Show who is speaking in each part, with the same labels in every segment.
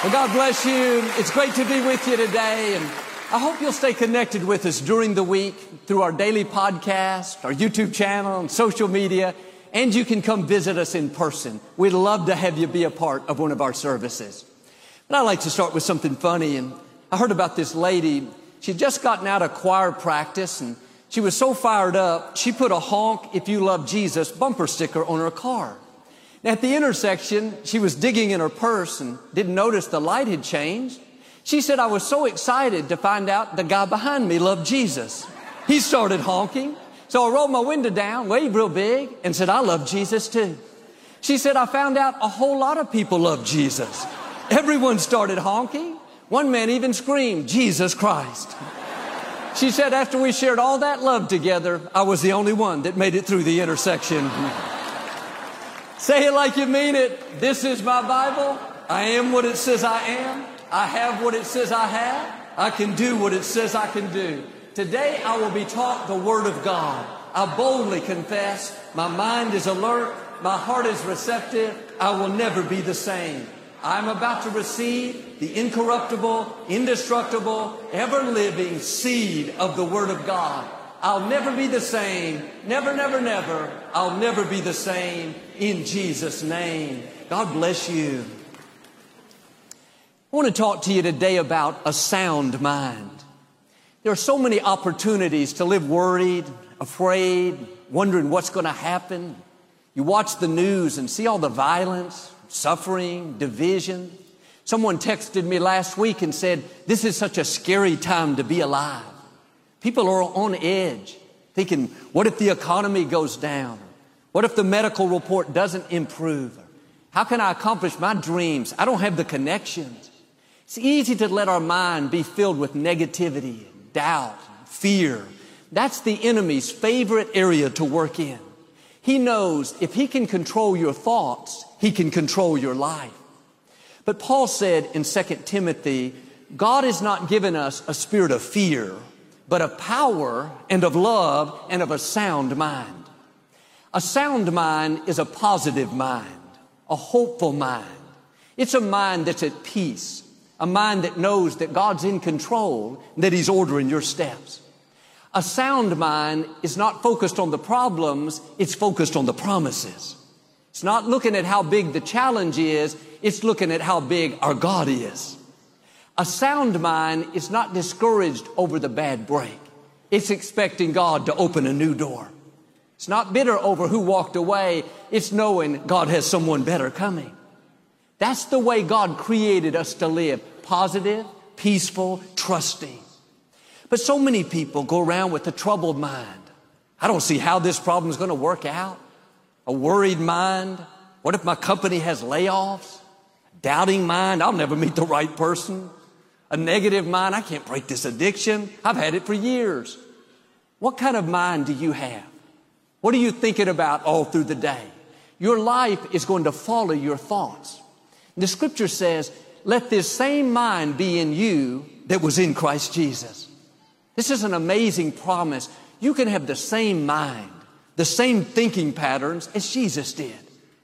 Speaker 1: Well, God bless you. It's great to be with you today, and I hope you'll stay connected with us during the week through our daily podcast, our YouTube channel, and social media, and you can come visit us in person. We'd love to have you be a part of one of our services. But I'd like to start with something funny, and I heard about this lady. She'd just gotten out of choir practice, and she was so fired up, she put a "Honk If You Love Jesus" bumper sticker on her car. At the intersection, she was digging in her purse and didn't notice the light had changed. She said, "I was so excited to find out the guy behind me loved Jesus. He started honking. So I rolled my window down, waved real big, and said, 'I love Jesus too.' She said, 'I found out a whole lot of people love Jesus. Everyone started honking. One man even screamed, 'Jesus Christ.' She said, after we shared all that love together, I was the only one that made it through the intersection." Say it like you mean it. This is my Bible. I am what it says I am. I have what it says I have. I can do what it says I can do. Today I will be taught the Word of God. I boldly confess. My mind is alert. My heart is receptive. I will never be the same. I'm about to receive the incorruptible, indestructible, ever-living seed of the Word of God. I'll never be the same. Never, never, never. I'll never be the same in Jesus' name. God bless you. I want to talk to you today about a sound mind. There are so many opportunities to live worried, afraid, wondering what's going to happen. You watch the news and see all the violence, suffering, division. Someone texted me last week and said, "This is such a scary time to be alive." People are on edge, thinking, what if the economy goes down? What if the medical report doesn't improve? How can I accomplish my dreams? I don't have the connections. It's easy to let our mind be filled with negativity, doubt, fear. That's the enemy's favorite area to work in. He knows if he can control your thoughts, he can control your life. But Paul said in 2 Timothy, God has not given us a spirit of fear, but of power and of love and of a sound mind. A sound mind is a positive mind, a hopeful mind. It's a mind that's at peace, a mind that knows that God's in control, that He's ordering your steps. A sound mind is not focused on the problems, it's focused on the promises. It's not looking at how big the challenge is, it's looking at how big our God is. A sound mind is not discouraged over the bad break. It's expecting God to open a new door. It's not bitter over who walked away. It's knowing God has someone better coming. That's the way God created us to live. Positive, peaceful, trusting. But so many people go around with a troubled mind. I don't see how this problem is going to work out. A worried mind. What if my company has layoffs? A doubting mind. I'll never meet the right person. A negative mind. I can't break this addiction. I've had it for years. What kind of mind do you have? What are you thinking about all through the day? Your life is going to follow your thoughts. The scripture says, let this same mind be in you that was in Christ Jesus. This is an amazing promise. You can have the same mind, the same thinking patterns as Jesus did.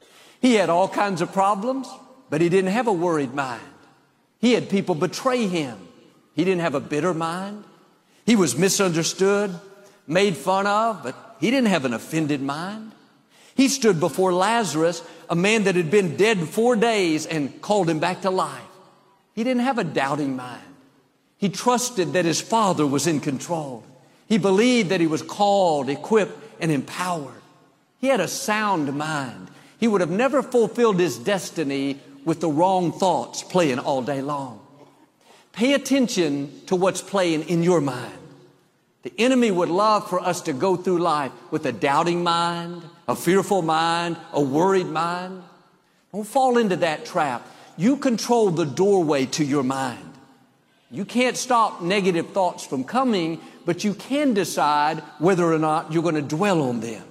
Speaker 1: He had all kinds of problems, but He didn't have a worried mind. He had people betray Him. He didn't have a bitter mind. He was misunderstood, made fun of, but He didn't have an offended mind. He stood before Lazarus, a man that had been dead 4 days, and called him back to life. He didn't have a doubting mind. He trusted that his Father was in control. He believed that he was called, equipped, and empowered. He had a sound mind. He would have never fulfilled his destiny with the wrong thoughts playing all day long. Pay attention to what's playing in your mind. The enemy would love for us to go through life with a doubting mind, a fearful mind, a worried mind. Don't fall into that trap. You control the doorway to your mind. You can't stop negative thoughts from coming, but you can decide whether or not you're going to dwell on them.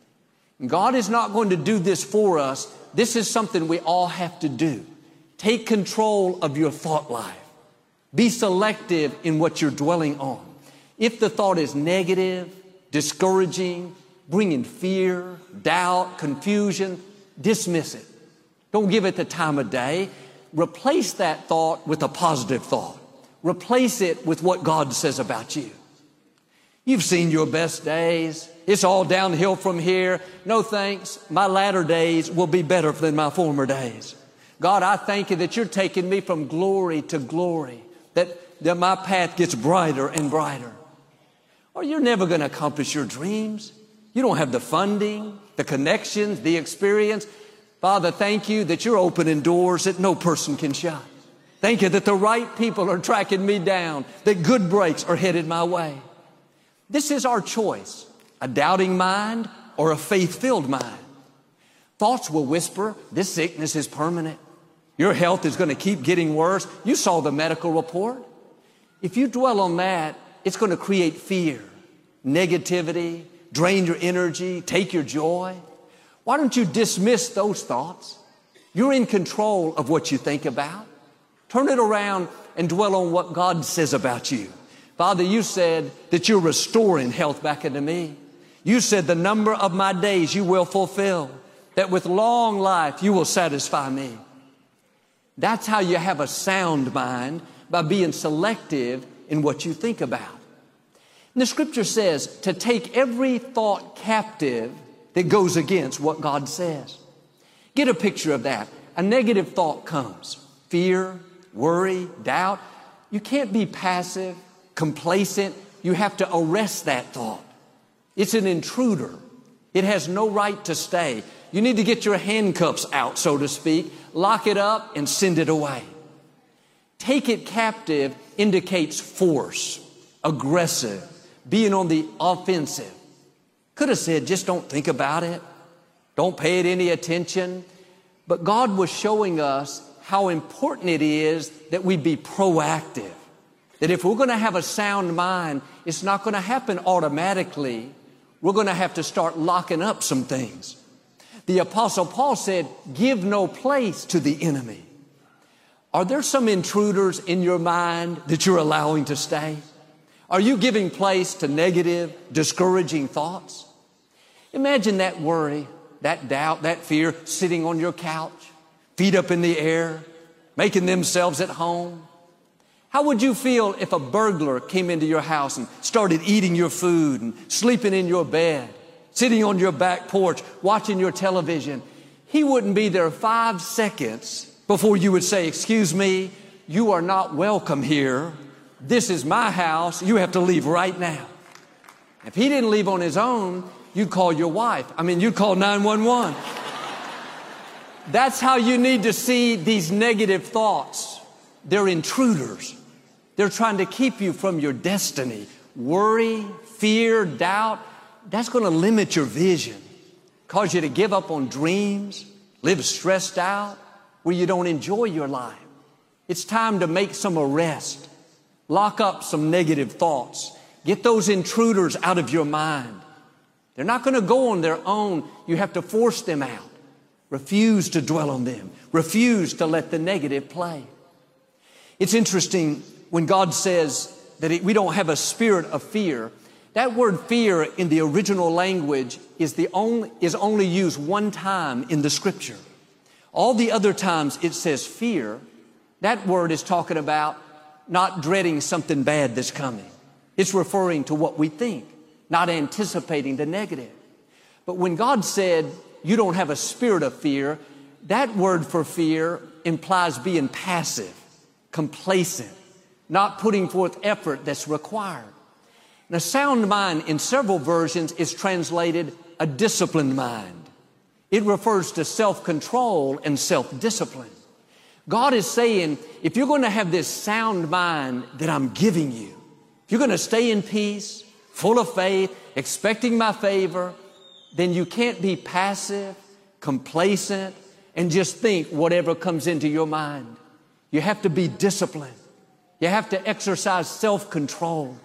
Speaker 1: God is not going to do this for us. This is something we all have to do. Take control of your thought life. Be selective in what you're dwelling on. If the thought is negative, discouraging, bringing fear, doubt, confusion, dismiss it. Don't give it the time of day. replace that thought with a positive thought. Replace it with what God says about you. You've seen your best days. It's all downhill from here. No thanks. My latter days will be better than my former days. God, I thank you that you're taking me from glory to glory, that my path gets brighter and brighter. Or you're never going to accomplish your dreams. You don't have the funding, the connections, the experience. Father, thank you that you're opening doors that no person can shut. Thank you that the right people are tracking me down, that good breaks are headed my way. This is our choice, a doubting mind or a faith-filled mind. Thoughts will whisper, this sickness is permanent. Your health is going to keep getting worse. You saw the medical report. If you dwell on that, it's going to create fear, negativity, drain your energy, take your joy. Why don't you dismiss those thoughts? You're in control of what you think about. Turn it around and dwell on what God says about you. Father, you said that you're restoring health back into me. You said the number of my days you will fulfill, that with long life you will satisfy me. That's how you have a sound mind, by being selective in what you think about. And the scripture says to take every thought captive that goes against what God says. Get a picture of that. A negative thought comes. Fear, worry, doubt. You can't be passive, complacent. You have to arrest that thought. It's an intruder. It has no right to stay. You need to get your handcuffs out, so to speak, lock it up and send it away. Take it captive indicates force, aggressive, being on the offensive. Could have said, just don't think about it. Don't pay it any attention. But God was showing us how important it is that we be proactive. That if we're going to have a sound mind, it's not going to happen automatically. We're going to have to start locking up some things. The Apostle Paul said, give no place to the enemy. Are there some intruders in your mind that you're allowing to stay? Are you giving place to negative, discouraging thoughts? Imagine that worry, that doubt, that fear sitting on your couch, feet up in the air, making themselves at home. How would you feel if a burglar came into your house and started eating your food and sleeping in your bed, sitting on your back porch, watching your television? He wouldn't be there 5 seconds before you would say, excuse me, you are not welcome here. This is my house. You have to leave right now. If he didn't leave on his own, you'd call your wife. You'd call 911. That's how you need to see these negative thoughts. They're intruders. They're trying to keep you from your destiny. Worry, fear, doubt, that's going to limit your vision, cause you to give up on dreams, live stressed out, where you don't enjoy your life. It's time to make some arrest. Lock up some negative thoughts. Get those intruders out of your mind. They're not going to go on their own. You have to force them out. Refuse to dwell on them. Refuse to let the negative play. It's interesting when God says that we don't have a spirit of fear. That word fear in the original language is only used one time in the scripture. All the other times it says fear, that word is talking about not dreading something bad that's coming. It's referring to what we think, not anticipating the negative. But when God said you don't have a spirit of fear, that word for fear implies being passive, complacent, not putting forth effort that's required. And a sound mind in several versions is translated a disciplined mind. It refers to self-control and self-discipline. God is saying, if you're going to have this sound mind that I'm giving you, if you're going to stay in peace, full of faith, expecting my favor, then you can't be passive, complacent, and just think whatever comes into your mind. You have to be disciplined. You have to exercise self-control.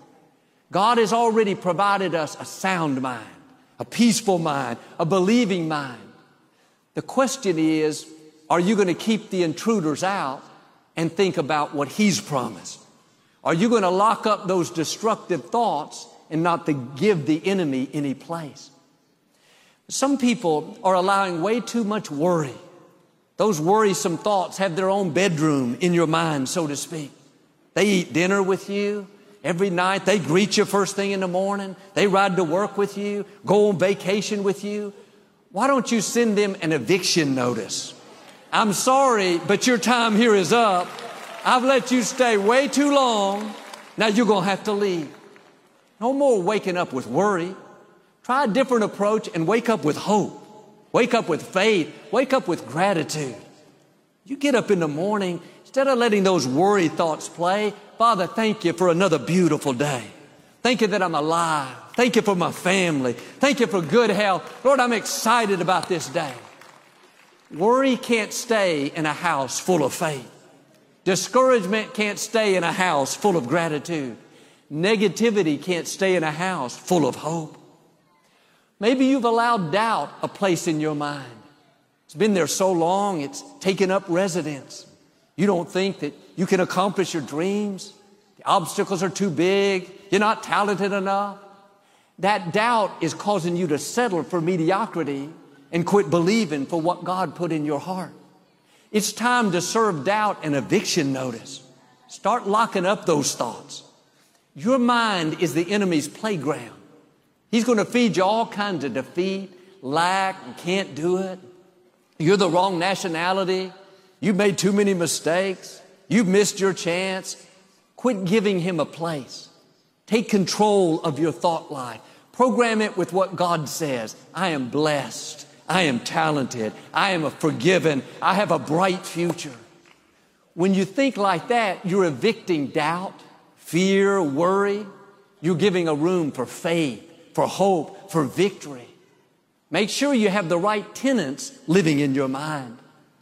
Speaker 1: God has already provided us a sound mind, a peaceful mind, a believing mind. The question is, are you going to keep the intruders out and think about what He's promised? Are you going to lock up those destructive thoughts and not to give the enemy any place? Some people are allowing way too much worry, Those worrisome thoughts have their own bedroom in your mind, so to speak. They eat dinner with you every night. They greet you first thing in the morning. They ride to work with you, go on vacation with you. Why don't you send them an eviction notice? I'm sorry, but your time here is up. I've let you stay way too long. Now you're going to have to leave. No more waking up with worry. Try a different approach and wake up with hope. Wake up with faith. Wake up with gratitude. You get up in the morning, instead of letting those worry thoughts play, Father, thank you for another beautiful day. Thank you that I'm alive. Thank you for my family. Thank you for good health. Lord, I'm excited about this day. Worry can't stay in a house full of faith. Discouragement can't stay in a house full of gratitude. Negativity can't stay in a house full of hope. Maybe you've allowed doubt a place in your mind. It's been there so long, it's taken up residence. You don't think that you can accomplish your dreams. The obstacles are too big. You're not talented enough. That doubt is causing you to settle for mediocrity and quit believing for what God put in your heart. It's time to serve doubt an eviction notice. Start locking up those thoughts. Your mind is the enemy's playground. He's going to feed you all kinds of defeat, lack, and can't do it. You're the wrong nationality. You've made too many mistakes. You've missed your chance. Quit giving him a place. Take control of your thought life. Program it with what God says. I am blessed. I am talented. I am forgiven. I have a bright future. When you think like that, you're evicting doubt, fear, worry. You're giving a room for faith, for hope, for victory. Make sure you have the right tenants living in your mind.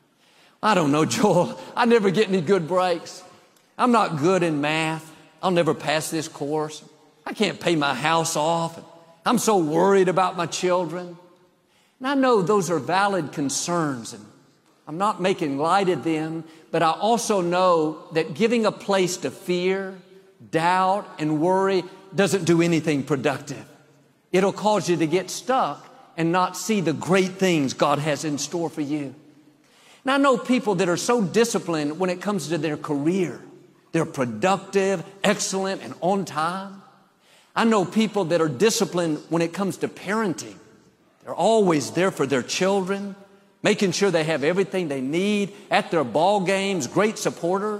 Speaker 1: I don't know, Joel. I never get any good breaks. I'm not good in math. I'll never pass this course. I can't pay my house off. I'm so worried about my children. And I know those are valid concerns, and I'm not making light of them, but I also know that giving a place to fear, doubt, and worry doesn't do anything productive. It'll cause you to get stuck and not see the great things God has in store for you. And I know people that are so disciplined when it comes to their career. They're productive, excellent, and on time. I know people that are disciplined when it comes to parenting. They're always there for their children, making sure they have everything they need at their ball games, great supporters.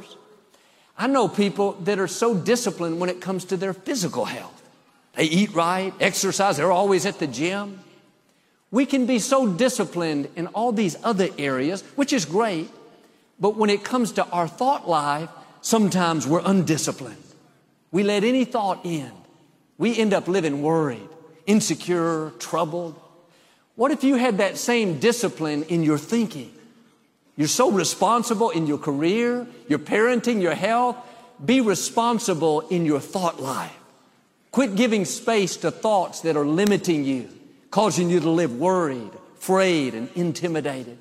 Speaker 1: I know people that are so disciplined when it comes to their physical health. They eat right, exercise, they're always at the gym. We can be so disciplined in all these other areas, which is great, but when it comes to our thought life, sometimes we're undisciplined. We let any thought in. We end up living worried, insecure, troubled. What if you had that same discipline in your thinking? You're so responsible in your career, your parenting, your health. Be responsible in your thought life. Quit giving space to thoughts that are limiting you, causing you to live worried, afraid, and intimidated.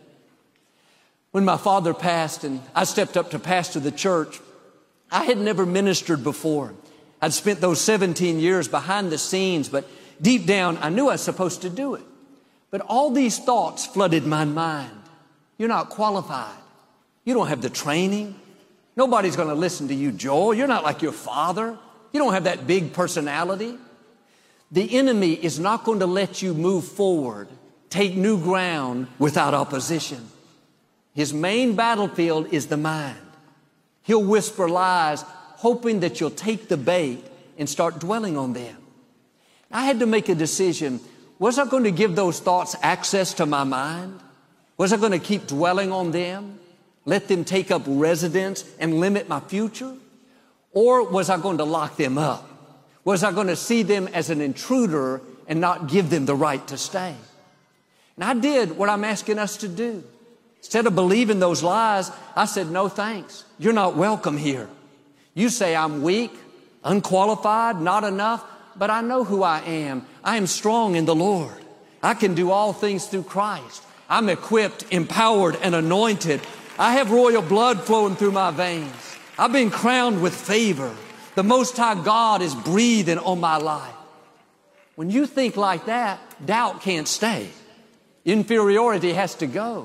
Speaker 1: When my father passed and I stepped up to pastor the church, I had never ministered before. I'd spent those 17 years behind the scenes, but deep down I knew I was supposed to do it. But all these thoughts flooded my mind. You're not qualified. You don't have the training. Nobody's going to listen to you, Joel. You're not like your father. You don't have that big personality. The enemy is not going to let you move forward, take new ground without opposition. His main battlefield is the mind. He'll whisper lies, hoping that you'll take the bait and start dwelling on them. I had to make a decision. Was I going to give those thoughts access to my mind? Was I going to keep dwelling on them, let them take up residence and limit my future? Or was I going to lock them up? Was I going to see them as an intruder and not give them the right to stay? And I did what I'm asking us to do. Instead of believing those lies, I said, no thanks. You're not welcome here. You say I'm weak, unqualified, not enough, but I know who I am. I am strong in the Lord. I can do all things through Christ. I'm equipped, empowered, and anointed. I have royal blood flowing through my veins. I've been crowned with favor. The Most High God is breathing on my life. When you think like that, doubt can't stay. Inferiority has to go.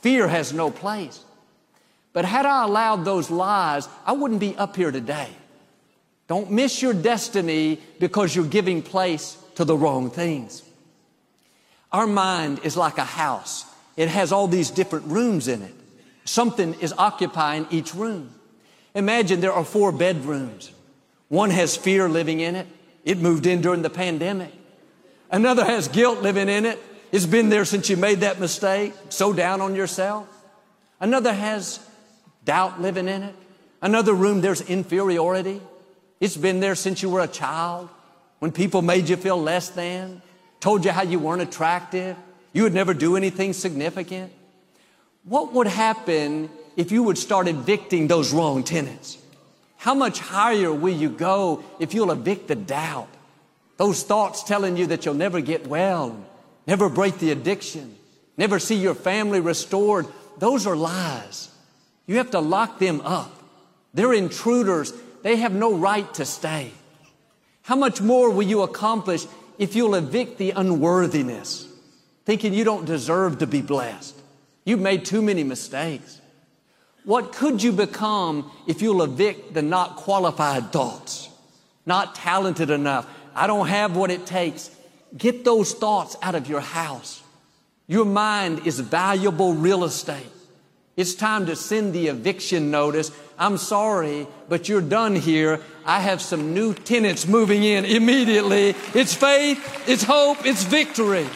Speaker 1: Fear has no place. But had I allowed those lies, I wouldn't be up here today. Don't miss your destiny because you're giving place to the wrong things. Our mind is like a house. It has all these different rooms in it. Something is occupying each room. Imagine there are 4 bedrooms. One has fear living in it. It moved in during the pandemic. Another has guilt living in it. It's been there since you made that mistake, so down on yourself. Another has doubt living in it. Another room, there's inferiority. It's been there since you were a child, when people made you feel less than, told you how you weren't attractive, you would never do anything significant. What would happen if you would start evicting those wrong tenants? How much higher will you go if you'll evict the doubt? Those thoughts telling you that you'll never get well, never break the addiction, never see your family restored. Those are lies. You have to lock them up. They're intruders. They have no right to stay. How much more will you accomplish if you'll evict the unworthiness, thinking you don't deserve to be blessed? You've made too many mistakes. What could you become if you'll evict the not qualified thoughts? Not talented enough. I don't have what it takes. Get those thoughts out of your house. Your mind is valuable real estate. It's time to send the eviction notice. I'm sorry, but you're done here. I have some new tenants moving in immediately. It's faith, it's hope, it's victory.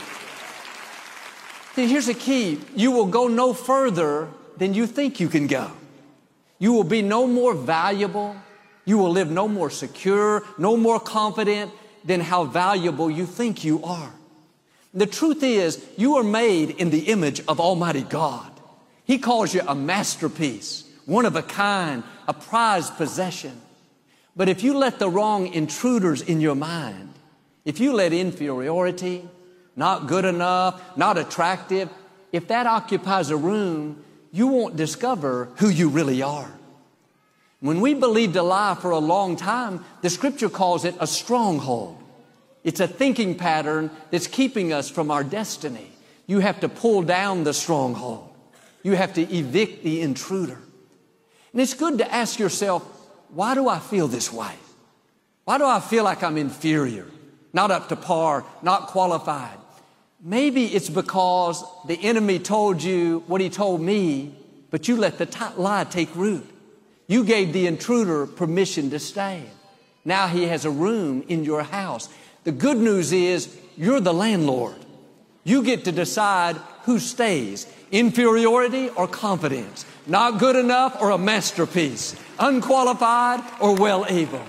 Speaker 1: See, here's the key. You will go no further than you think you can go. You will be no more valuable. You will live no more secure, no more confident than how valuable you think you are. The truth is, you are made in the image of Almighty God. He calls you a masterpiece, one of a kind, a prized possession. But if you let the wrong intruders in your mind, if you let inferiority, not good enough, not attractive, if that occupies a room, you won't discover who you really are. When we believed a lie for a long time, the Scripture calls it a stronghold. It's a thinking pattern that's keeping us from our destiny. You have to pull down the stronghold. You have to evict the intruder. And it's good to ask yourself, why do I feel this way? Why do I feel like I'm inferior, not up to par, not qualified? Maybe it's because the enemy told you what he told me, but you let the lie take root. You gave the intruder permission to stay. Now he has a room in your house. The good news is you're the landlord. You get to decide who stays, inferiority or confidence, not good enough or a masterpiece, unqualified or well able.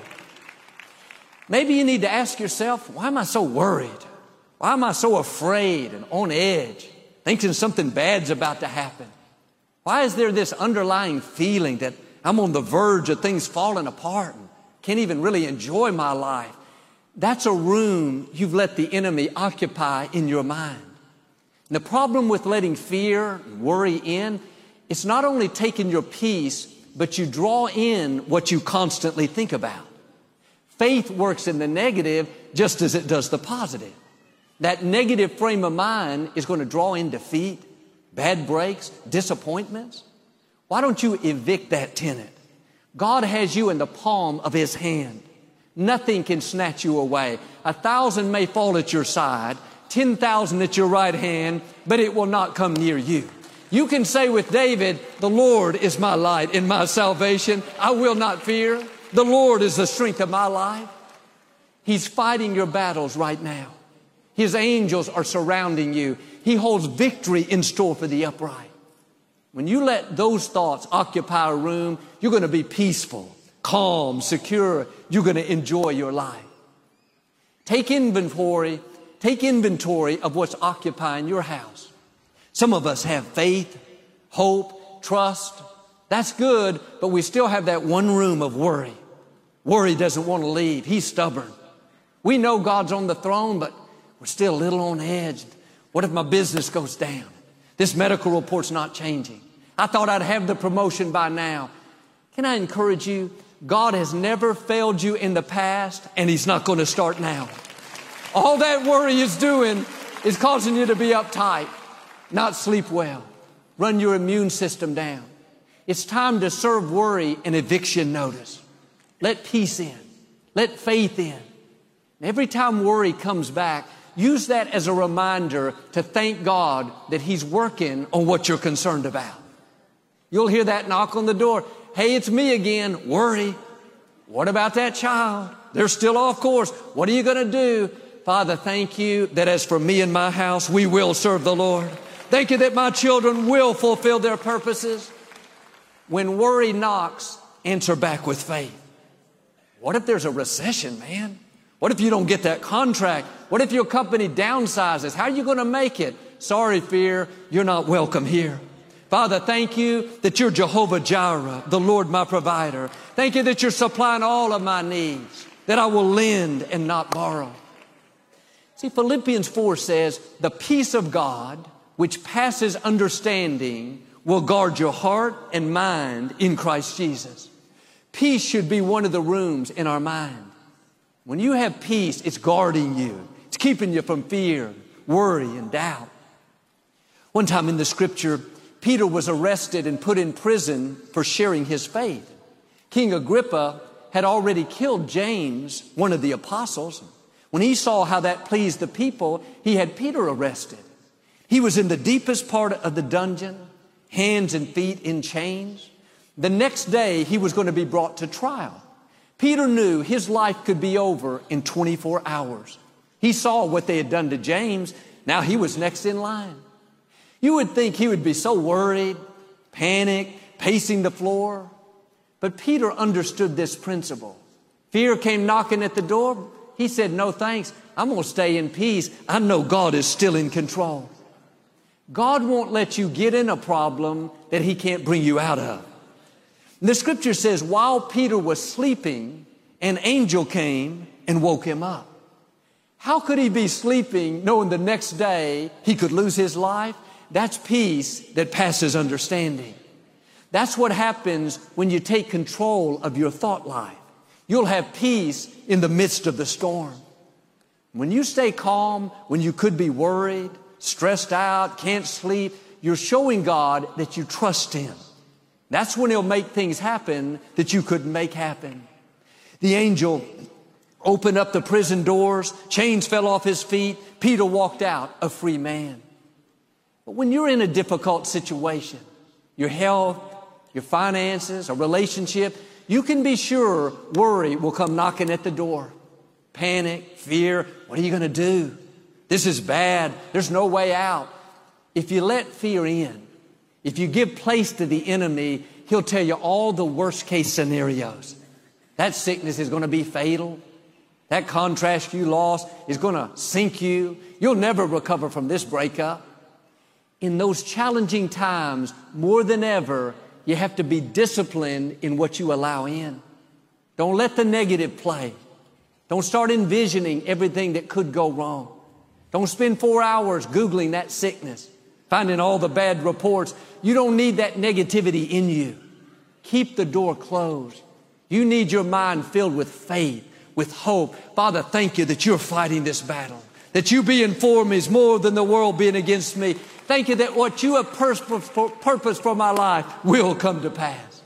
Speaker 1: Maybe you need to ask yourself, why am I so worried? Why am I so afraid and on edge, thinking something bad's about to happen? Why is there this underlying feeling that I'm on the verge of things falling apart and can't even really enjoy my life? That's a room you've let the enemy occupy in your mind. And the problem with letting fear and worry in, it's not only taking your peace, but you draw in what you constantly think about. Faith works in the negative just as it does the positive. That negative frame of mind is going to draw in defeat, bad breaks, disappointments. Why don't you evict that tenant? God has you in the palm of His hand. Nothing can snatch you away. 1,000 may fall at your side, 10,000 at your right hand, but it will not come near you. You can say with David, the Lord is my light and my salvation. I will not fear. The Lord is the strength of my life. He's fighting your battles right now. His angels are surrounding you. He holds victory in store for the upright. When you let those thoughts occupy a room, you're going to be peaceful, calm, secure. You're going to enjoy your life. Take inventory of what's occupying your house. Some of us have faith, hope, trust. That's good, but we still have that one room of worry. Worry doesn't want to leave. He's stubborn. We know God's on the throne, but we're still a little on edge. What if my business goes down? This medical report's not changing. I thought I'd have the promotion by now. Can I encourage you? God has never failed you in the past, and He's not going to start now. All that worry is doing is causing you to be uptight, not sleep well. run your immune system down. It's time to serve worry an eviction notice. Let peace in. Let faith in. And every time worry comes back, use that as a reminder to thank God that He's working on what you're concerned about. You'll hear that knock on the door. Hey, it's me again. Worry. What about that child? They're still off course. What are you going to do? Father, thank you that as for me and my house, we will serve the Lord. Thank you that my children will fulfill their purposes. When worry knocks, answer back with faith. What if there's a recession, man? What if you don't get that contract? What if your company downsizes? How are you going to make it? Sorry, fear, you're not welcome here. Father, thank you that you're Jehovah Jireh, the Lord my provider. Thank you that you're supplying all of my needs, that I will lend and not borrow. See, Philippians 4 says, the peace of God, which passes understanding, will guard your heart and mind in Christ Jesus. Peace should be one of the rooms in our mind. When you have peace, it's guarding you. It's keeping you from fear, worry, and doubt. One time in the scripture, Peter was arrested and put in prison for sharing his faith. King Agrippa had already killed James, one of the apostles. When he saw how that pleased the people, he had Peter arrested. He was in the deepest part of the dungeon, hands and feet in chains. The next day, he was going to be brought to trial. Peter knew his life could be over in 24 hours. He saw what they had done to James. Now he was next in line. You would think he would be so worried, panicked, pacing the floor. But Peter understood this principle. Fear came knocking at the door. He said, no thanks. I'm going to stay in peace. I know God is still in control. God won't let you get in a problem that He can't bring you out of. The scripture says, while Peter was sleeping, an angel came and woke him up. How could he be sleeping knowing the next day he could lose his life? That's peace that passes understanding. That's what happens when you take control of your thought life. You'll have peace in the midst of the storm. When you stay calm, when you could be worried, stressed out, can't sleep, you're showing God that you trust Him. That's when He'll make things happen that you couldn't make happen. The angel opened up the prison doors, chains fell off his feet, Peter walked out a free man. But when you're in a difficult situation, your health, your finances, a relationship, you can be sure worry will come knocking at the door. Panic, fear, what are you going to do? This is bad. There's no way out. If you let fear in, if you give place to the enemy, he'll tell you all the worst case scenarios. That sickness is going to be fatal. That contract you lost is going to sink you. You'll never recover from this breakup. In those challenging times, more than ever, you have to be disciplined in what you allow in. Don't let the negative play. Don't start envisioning everything that could go wrong. Don't spend 4 hours Googling that sickness, finding all the bad reports. You don't need that negativity in you. Keep the door closed. You need your mind filled with faith, with hope. Father, thank you that you're fighting this battle, that you being for me is more than the world being against me. Thank you that what you have purposed for my life will come to pass.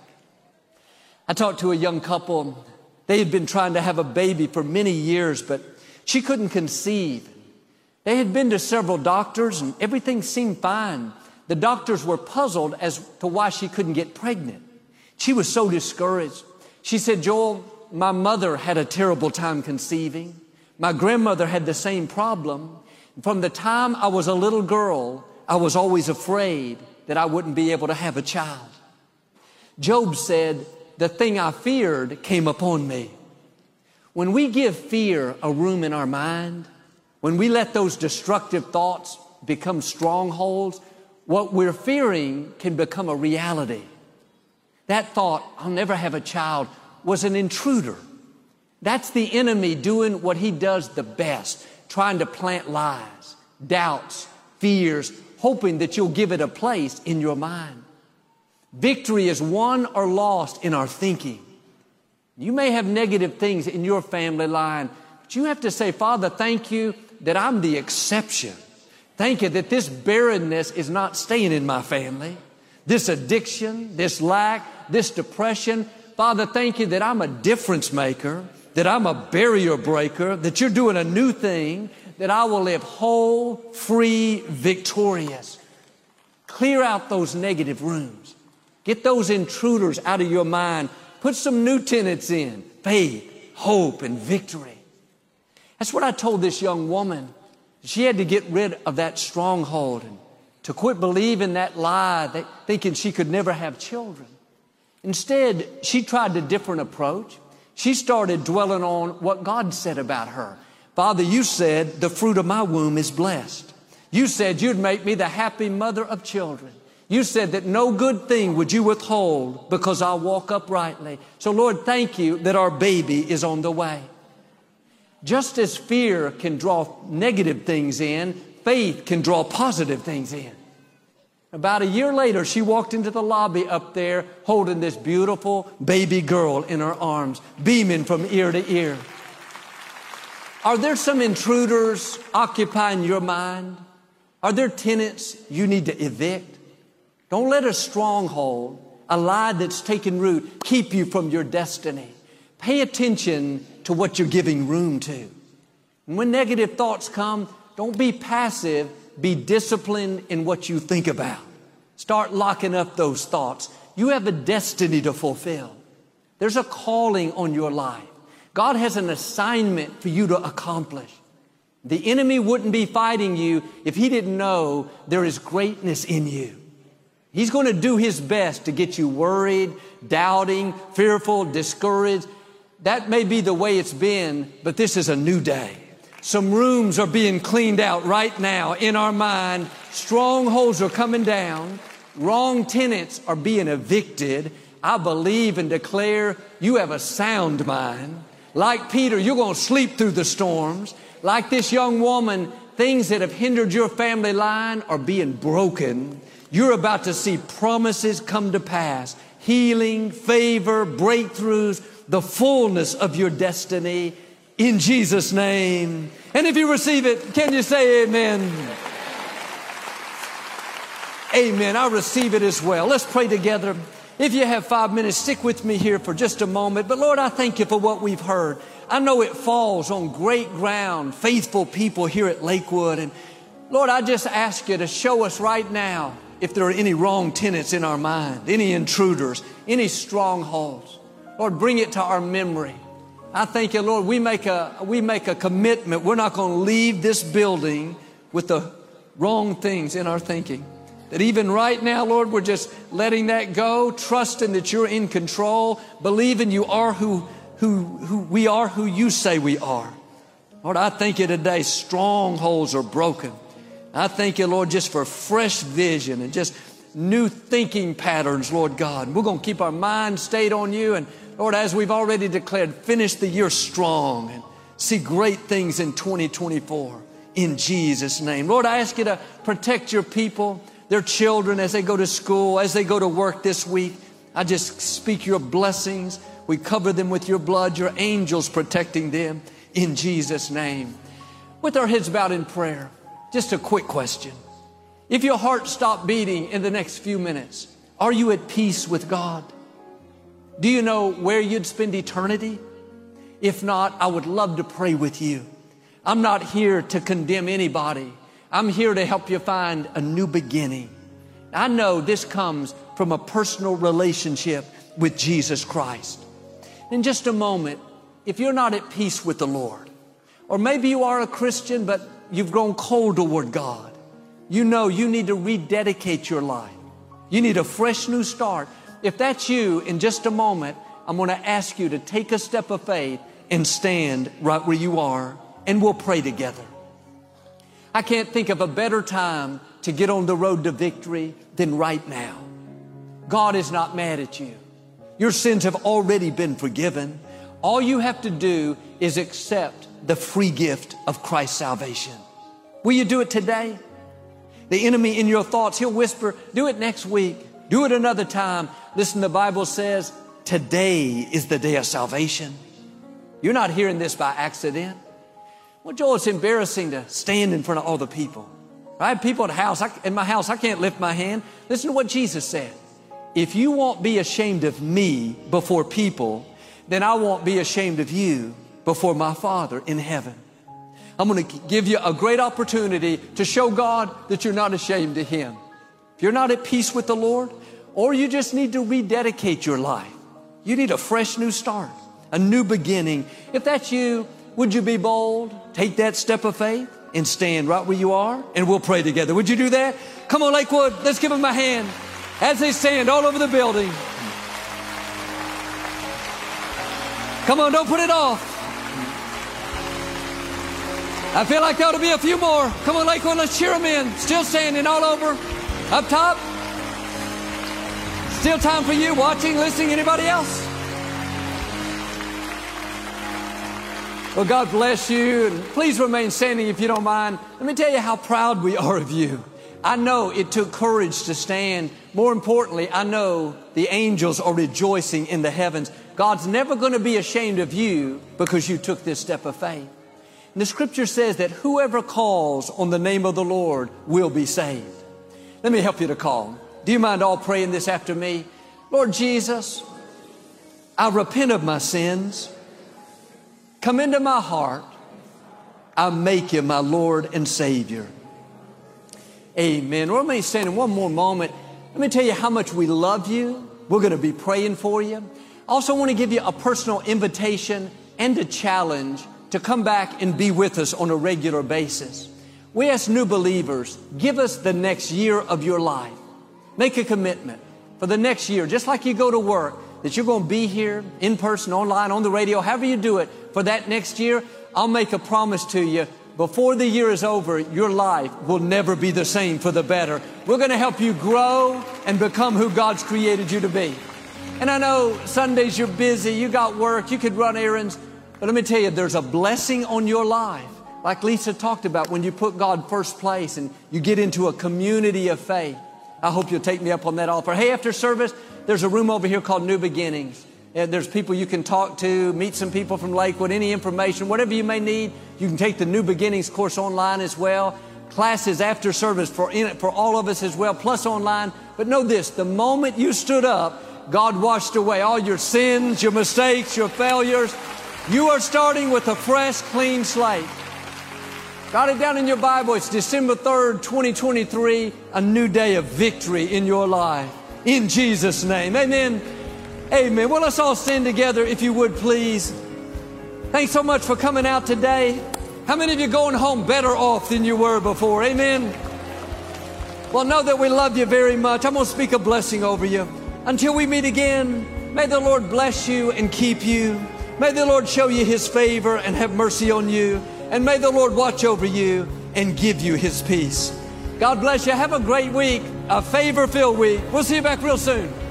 Speaker 1: I talked to a young couple. They had been trying to have a baby for many years, but she couldn't conceive. They had been to several doctors and everything seemed fine. The doctors were puzzled as to why she couldn't get pregnant. She was so discouraged. She said, Joel, my mother had a terrible time conceiving. My grandmother had the same problem. From the time I was a little girl, I was always afraid that I wouldn't be able to have a child. Job said, the thing I feared came upon me. When we give fear a room in our mind, when we let those destructive thoughts become strongholds, what we're fearing can become a reality. That thought, I'll never have a child, was an intruder. That's the enemy doing what he does the best, trying to plant lies, doubts, fears, hoping that you'll give it a place in your mind. Victory is won or lost in our thinking. You may have negative things in your family line, but you have to say, Father, thank you that I'm the exception. Thank you that this barrenness is not staying in my family. This addiction, this lack, this depression. Father, thank you that I'm a difference maker, that I'm a barrier breaker, that you're doing a new thing, that I will live whole, free, victorious. Clear out those negative rooms. Get those intruders out of your mind. Put some new tenants in: faith, hope, and victory. That's what I told this young woman. She had to get rid of that stronghold and to quit believing that lie, that thinking she could never have children. Instead, she tried a different approach. She started dwelling on what God said about her. Father, you said the fruit of my womb is blessed. You said you'd make me the happy mother of children. You said that no good thing would you withhold because I'll walk uprightly. So Lord, thank you that our baby is on the way. Just as fear can draw negative things in, faith can draw positive things in. About a year later, she walked into the lobby up there holding this beautiful baby girl in her arms, beaming from ear to ear. Are there some intruders occupying your mind? Are there tenants you need to evict? Don't let a stronghold, a lie that's taken root, keep you from your destiny. Pay attention to what you're giving room to. And when negative thoughts come, don't be passive. Be disciplined in what you think about. Start locking up those thoughts. You have a destiny to fulfill. There's a calling on your life. God has an assignment for you to accomplish. The enemy wouldn't be fighting you if he didn't know there is greatness in you. He's going to do his best to get you worried, doubting, fearful, discouraged. That may be the way it's been, but this is a new day. Some rooms are being cleaned out right now in our mind. Strongholds are coming down. Wrong tenants are being evicted. I believe and declare you have a sound mind. Like Peter, you're going to sleep through the storms. Like this young woman, things that have hindered your family line are being broken. You're about to see promises come to pass. Healing, favor, breakthroughs, the fullness of your destiny in Jesus' name. And if you receive it, can you say amen? Amen. I receive it as well. Let's pray together. If you have 5 minutes, stick with me here for just a moment. But Lord, I thank you for what we've heard. I know it falls on great ground, faithful people here at Lakewood. And Lord, I just ask you to show us right now if there are any wrong tenants in our mind, any intruders, any strongholds. Lord, bring it to our memory. I thank you, Lord, we make a commitment. We're not going to leave this building with the wrong things in our thinking. That even right now, Lord, we're just letting that go, trusting that you're in control, believing you are who we are, who you say we are. Lord, I thank you today, strongholds are broken. I thank you, Lord, just for fresh vision and just new thinking patterns, Lord God. We're going to keep our mind stayed on you. And Lord, as we've already declared, finish the year strong and see great things in 2024 in Jesus' name. Lord, I ask you to protect your people, their children as they go to school, as they go to work this week. I just speak your blessings. We cover them with your blood, your angels protecting them in Jesus' name. With our heads bowed in prayer, just a quick question. If your heart stopped beating in the next few minutes, are you at peace with God? Do you know where you'd spend eternity? If not, I would love to pray with you. I'm not here to condemn anybody. I'm here to help you find a new beginning. I know this comes from a personal relationship with Jesus Christ. In just a moment, if you're not at peace with the Lord, or maybe you are a Christian, but you've grown cold toward God, you know you need to rededicate your life. You need a fresh new start. If that's you, in just a moment, I'm going to ask you to take a step of faith and stand right where you are, and we'll pray together. I can't think of a better time to get on the road to victory than right now. God is not mad at you. Your sins have already been forgiven. All you have to do is accept the free gift of Christ's salvation. Will you do it today? The enemy in your thoughts, he'll whisper, do it next week. Do it another time. Listen, the Bible says, today is the day of salvation. You're not hearing this by accident. Well, Joel, it's embarrassing to stand in front of all the people. I have people in my house, I can't lift my hand. Listen to what Jesus said. If you won't be ashamed of me before people, then I won't be ashamed of you before my Father in heaven. I'm going to give you a great opportunity to show God that you're not ashamed of Him. If you're not at peace with the Lord, or you just need to rededicate your life, you need a fresh new start, a new beginning. If that's you, would you be bold? Take that step of faith and stand right where you are, and we'll pray together. Would you do that? Come on, Lakewood, let's give them a hand as they stand all over the building. Come on, don't put it off. I feel like there ought to be a few more. Come on, Lakewood, let's cheer them in. Still standing all over. Up top. Still time for you, watching, listening, anybody else? Well, God bless you, and please remain standing if you don't mind. Let me tell you how proud we are of you. I know it took courage to stand. More importantly, I know the angels are rejoicing in the heavens. God's never going to be ashamed of you because you took this step of faith. And the scripture says that whoever calls on the name of the Lord will be saved. Let me help you to call. Do you mind all praying this after me? Lord Jesus, I repent of my sins. Come into my heart. I make you my Lord and Savior. Amen. Well, let me stand in one more moment. Let me tell you how much we love you. We're going to be praying for you. I also want to give you a personal invitation and a challenge to come back and be with us on a regular basis. We ask new believers, give us the next year of your life. Make a commitment for the next year, just like you go to work, that you're going to be here in person, online, on the radio, however you do it for that next year. I'll make a promise to you. Before the year is over, your life will never be the same for the better. We're going to help you grow and become who God's created you to be. And I know Sundays you're busy, you got work, you could run errands, but let me tell you, there's a blessing on your life. Like Lisa talked about, when you put God first place and you get into a community of faith. I hope you'll take me up on that offer. Hey, after service, there's a room over here called New Beginnings. And there's people you can talk to, meet some people from Lakewood, any information, whatever you may need. You can take the New Beginnings course online as well. Classes after service for all of us as well, plus online. But know this, the moment you stood up, God washed away all your sins, your mistakes, your failures. You are starting with a fresh, clean slate. Write it down in your Bible. It's December 3rd, 2023, a new day of victory in your life. In Jesus' name, amen. Amen. Well, let's all stand together, if you would, please. Thanks so much for coming out today. How many of you going home better off than you were before? Amen. Well, know that we love you very much. I'm going to speak a blessing over you. Until we meet again, may the Lord bless you and keep you. May the Lord show you His favor and have mercy on you. And may the Lord watch over you and give you His peace. God bless you. Have a great week, a favor-filled week. We'll see you back real soon.